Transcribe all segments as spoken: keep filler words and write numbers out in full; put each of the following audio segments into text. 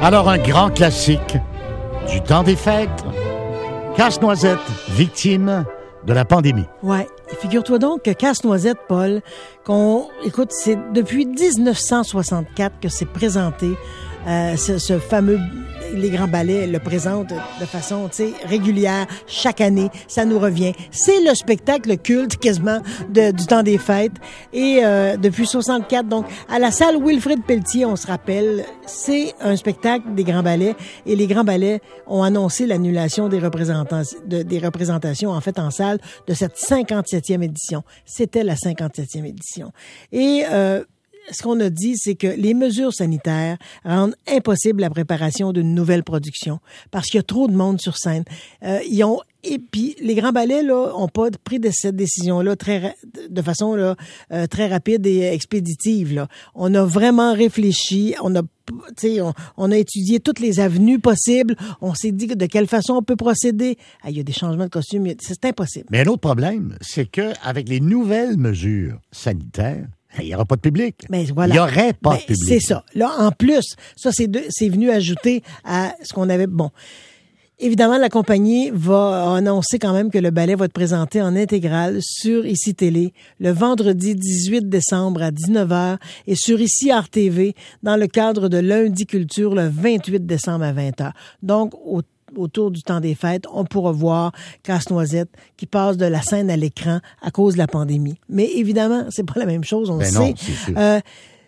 Alors, un grand classique du temps des fêtes. Casse-Noisette, victime de la pandémie. Ouais. Figure-toi donc que Casse-Noisette, Paul, qu'on, écoute, c'est depuis dix-neuf cent soixante-quatre que c'est présenté, euh, ce, ce fameux, les grands ballets le présentent de façon, tu sais, régulière, chaque année, ça nous revient. C'est le spectacle culte, quasiment, de, du temps des fêtes. Et euh, depuis soixante-quatre, donc, à la salle Wilfrid Pelletier, on se rappelle, c'est un spectacle des grands ballets. Et les grands ballets ont annoncé l'annulation des, représentants, de, des représentations, en fait, en salle, de cette cinquante-septième édition. C'était la cinquante-septième édition. Et... Euh, ce qu'on a dit, c'est que les mesures sanitaires rendent impossible la préparation d'une nouvelle production parce qu'il y a trop de monde sur scène. Euh, ils ont et puis les grands ballets là ont pas pris de cette décision-là très de façon là euh, très rapide et expéditive là. On a vraiment réfléchi, on a tu sais on, on a étudié toutes les avenues possibles, on s'est dit de quelle façon on peut procéder. Ah, il y a des changements de costume, c'est impossible. Mais un autre problème, c'est que avec les nouvelles mesures sanitaires, il n'y aura pas de public. Mais voilà. Il n'y aurait pas ben, de public. C'est ça. Là, en plus, ça, c'est, de, c'est venu ajouter à ce qu'on avait. Bon. Évidemment, la compagnie va annoncer quand même que le ballet va être présenté en intégrale sur Ici Télé le vendredi dix-huit décembre à dix-neuf heures et sur Ici Art T V dans le cadre de Lundi Culture le vingt-huit décembre à vingt heures. Donc, au autour du temps des fêtes, on pourra voir Casse-Noisette qui passe de la scène à l'écran à cause de la pandémie. Mais évidemment, c'est pas la même chose, on ben le sait. Non, c'est sûr. Euh,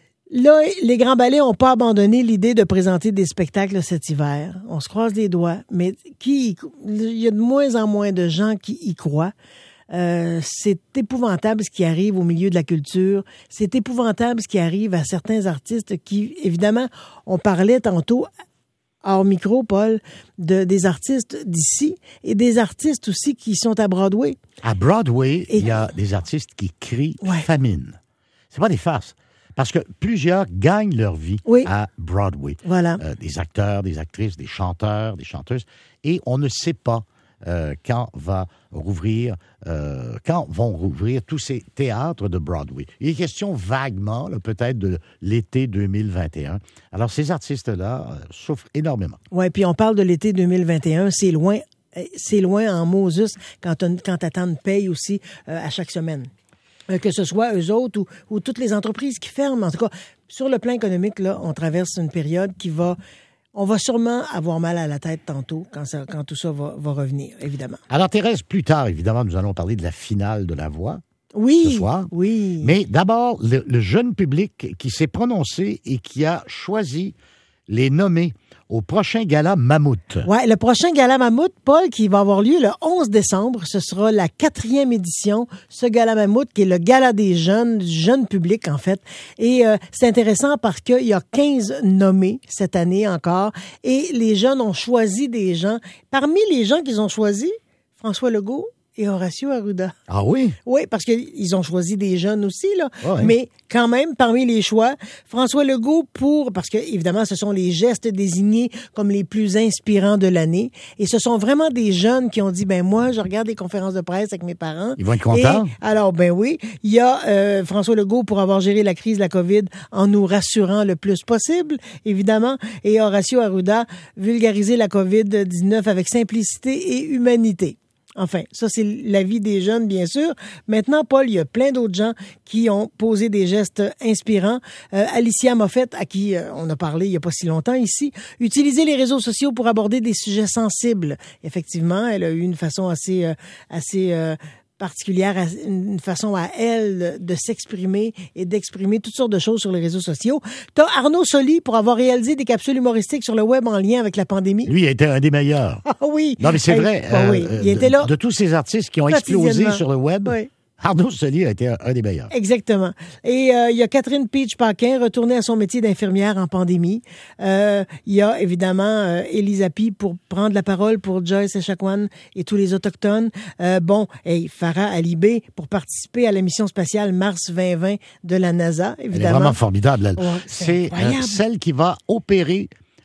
là, les grands ballets n'ont pas abandonné l'idée de présenter des spectacles cet hiver. On se croise les doigts, mais qui, il y a de moins en moins de gens qui y croient. Euh, c'est épouvantable ce qui arrive au milieu de la culture. C'est épouvantable ce qui arrive à certains artistes qui, évidemment, on parlait tantôt hors micro, Paul, de, des artistes d'ici et des artistes aussi qui sont à Broadway. À Broadway, et... il y a des artistes qui crient ouais. famine. C'est pas des farces. Parce que plusieurs gagnent leur vie oui. à Broadway. Voilà. Euh, des acteurs, des actrices, des chanteurs, des chanteuses. Et on ne sait pas euh, quand va rouvrir, euh, quand vont rouvrir tous ces théâtres de Broadway. Il est question vaguement, là, peut-être, de l'été deux mille vingt et un. Alors, ces artistes-là euh, souffrent énormément. Oui, puis on parle de l'été deux mille vingt et un, c'est loin, c'est loin en Moses quand t'attends une paye aussi euh, à chaque semaine. Euh, que ce soit eux autres ou, ou toutes les entreprises qui ferment. En tout cas, sur le plan économique, là, on traverse une période qui va... On va sûrement avoir mal à la tête tantôt quand, ça, quand tout ça va, va revenir, évidemment. Alors, Thérèse, plus tard, évidemment, nous allons parler de la finale de La Voix. Oui, ce soir. oui. Mais d'abord, le, le jeune public qui s'est prononcé et qui a choisi les nommés au prochain gala Mammouth. Ouais, le prochain gala Mammouth, Paul, qui va avoir lieu le onze décembre, ce sera la quatrième édition, ce gala Mammouth, qui est le gala des jeunes, du jeune public, en fait. Et euh, c'est intéressant parce qu'il y a quinze nommés cette année encore, et les jeunes ont choisi des gens. Parmi les gens qu'ils ont choisis, François Legault et Horacio Arruda. Ah oui? Oui, parce qu'ils ont choisi des jeunes aussi, là. Ouais. Mais quand même, parmi les choix, François Legault pour, parce que évidemment, ce sont les gestes désignés comme les plus inspirants de l'année. Et ce sont vraiment des jeunes qui ont dit, ben moi, je regarde les conférences de presse avec mes parents. Ils vont être contents? Et, alors, ben oui. Il y a euh, François Legault pour avoir géré la crise de la COVID en nous rassurant le plus possible, évidemment. Et Horacio Arruda, vulgariser la COVID dix-neuf avec simplicité et humanité. Enfin, ça, c'est l'avis des jeunes, bien sûr. Maintenant, Paul, il y a plein d'autres gens qui ont posé des gestes inspirants. Euh, Alicia Moffett, à qui euh, on a parlé il n'y a pas si longtemps ici, utiliser les réseaux sociaux pour aborder des sujets sensibles. Effectivement, elle a eu une façon assez, euh, assez euh, particulière, une façon à elle de s'exprimer et d'exprimer toutes sortes de choses sur les réseaux sociaux. T'as Arnaud Soli pour avoir réalisé des capsules humoristiques sur le web en lien avec la pandémie. Lui, il était un des meilleurs. Ah oui! Non, mais c'est hey, vrai. Bon, euh, oui. Il était là. De, de tous ces artistes qui ont explosé sur le web, oui. Arnaud Soli a été un, un des meilleurs. Exactement. Et euh, il y a Catherine Peach-Paquin, retournée à son métier d'infirmière en pandémie. Euh, il y a évidemment euh, Elisa Pi pour prendre la parole pour Joyce Echaquan et tous les Autochtones. Euh, bon, et Farah Alibé pour participer à la mission spatiale Mars vingt vingt de la NASA, évidemment. Elle est vraiment formidable. Elle. Ouais, c'est c'est euh, celle qui va opérer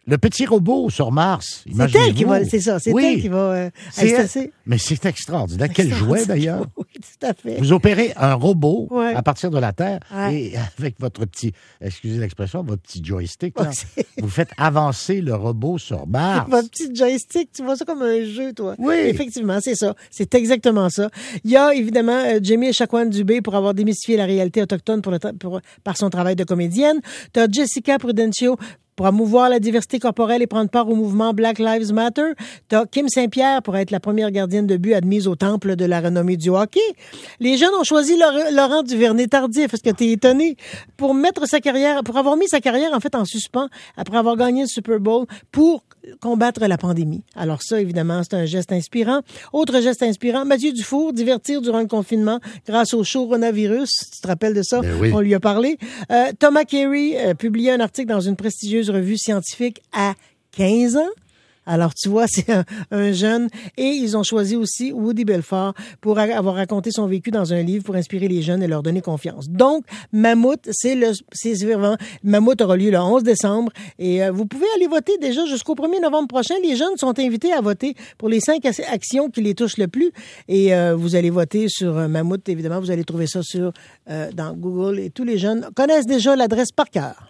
Le petit robot sur Mars, c'est elle qui va, c'est ça, c'est oui. elle qui va. Euh, c'est assez... Mais c'est extraordinaire. Quel jouet d'ailleurs. Oui, tout à fait. Vous opérez un robot ouais. à partir de la Terre ouais. et avec votre petit, excusez l'expression, votre petit joystick, là, ouais, vous faites avancer le robot sur Mars. Votre petit joystick, tu vois ça comme un jeu, toi. Oui. Effectivement, c'est ça. C'est exactement ça. Il y a évidemment euh, Jamie Echaquan-Dubé pour avoir démystifié la réalité autochtone pour le tra- pour, par son travail de comédienne. Tu as Jessica Prudencio pour promouvoir la diversité corporelle et prendre part au mouvement Black Lives Matter. T'as Kim Saint-Pierre pour être la première gardienne de but admise au temple de la renommée du hockey. Les jeunes ont choisi Laurent Duvernay-Tardif. Est-ce que t'es étonné? Pour mettre sa carrière, pour avoir mis sa carrière en fait en suspens après avoir gagné le Super Bowl pour combattre la pandémie. Alors ça, évidemment, c'est un geste inspirant. Autre geste inspirant, Mathieu Dufour, divertir durant le confinement grâce au show Coronavirus. Tu te rappelles de ça? Ben oui. On lui a parlé. Euh, Thomas Carey euh, publiait un article dans une prestigieuse revue scientifique à quinze ans. Alors, tu vois, c'est un, un jeune. Et ils ont choisi aussi Woody Belfort pour avoir raconté son vécu dans un livre pour inspirer les jeunes et leur donner confiance. Donc, Mammouth, c'est le, c'est vraiment, Mammouth aura lieu le onze décembre et euh, vous pouvez aller voter déjà jusqu'au premier novembre prochain. Les jeunes sont invités à voter pour les cinq actions qui les touchent le plus et euh, vous allez voter sur euh, Mammouth, évidemment. Vous allez trouver ça sur, euh, dans Google et tous les jeunes connaissent déjà l'adresse par cœur.